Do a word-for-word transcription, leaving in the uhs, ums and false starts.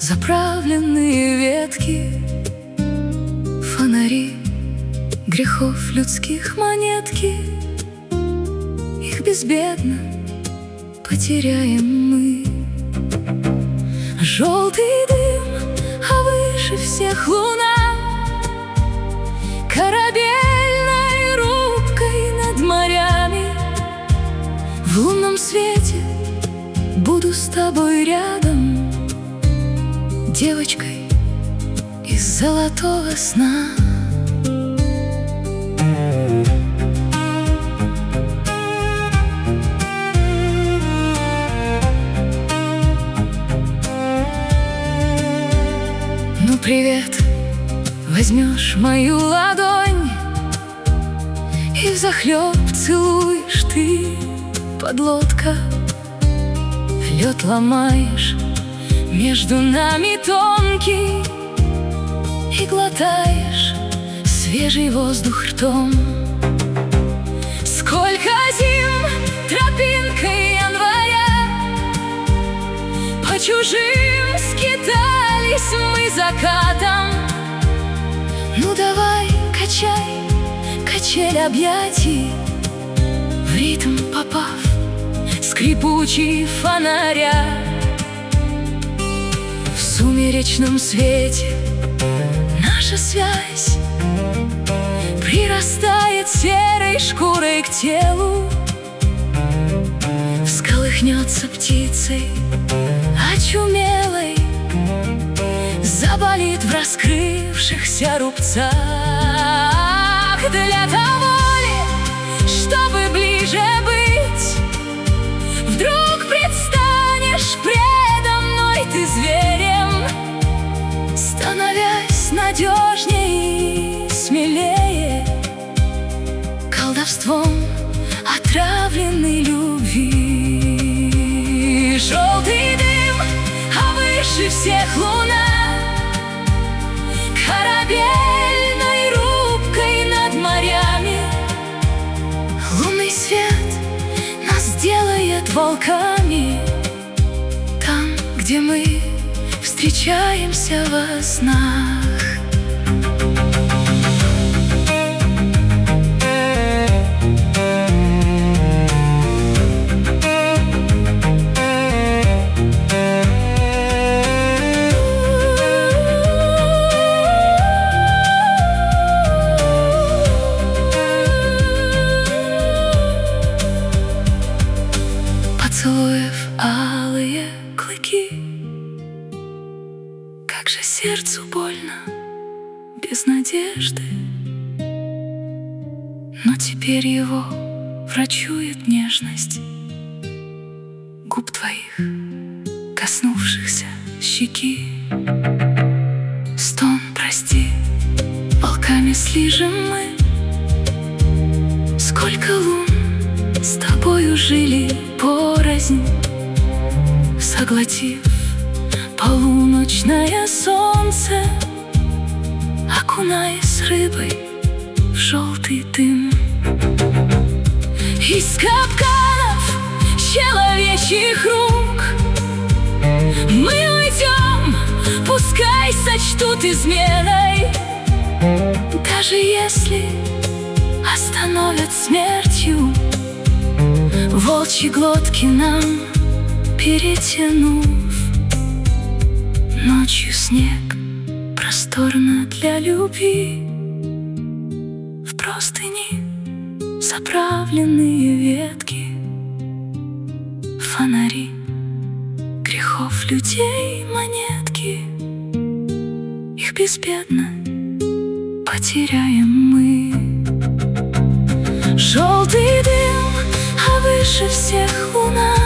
заправленные ветки, фонари грехов людских монетки. Их безбедно потеряем мы. Желтый дым, а выше всех луна, корабельной рубкой над морями. В лунном свете буду с тобой рядом, девочкой из золотого сна. Ну, привет, возьмешь мою ладонь и взахлеб целуешь ты, подлодка. Лед ломаешь, между нами тонкий, и глотаешь свежий воздух ртом. Сколько зим тропинкой января по чужим скитались мы закатом. Ну давай, качай, качель объятий, в ритм попав скрипучий фонаря. В сумеречном свете наша связь прирастает серой шкурой к телу. Всколыхнется птицей очумелой, заболит в раскрывшихся рубцах. Для того ли, чтобы ближе быть, вдруг предстанешь предо мной ты зверем, становясь надежней и смелее, колдовством отравленной любви. Желтый дым, а выше всех луна, корабельной рубкой над морями. Лунный свет нас делает волками, там, где мы встречаемся во снах. Поцелуев алые клыки, как же сердцу больно без надежды. Но теперь его врачует нежность губ твоих, коснувшихся щеки. Стон, прости, волками слижем мы. Сколько лун с тобою жили порознь, соглотив полуночное солнце, окунаясь рыбой в желтый дым. Из капканов человечьих рук мы уйдем, пускай сочтут изменой, даже если остановят смертью, волчьи глотки нам перетянув. Ночью снег просторно для любви, в простыни заправленные ветки, фонари грехов людей монетки. Их безбедно потеряем мы. Желтый дым, а выше всех луна,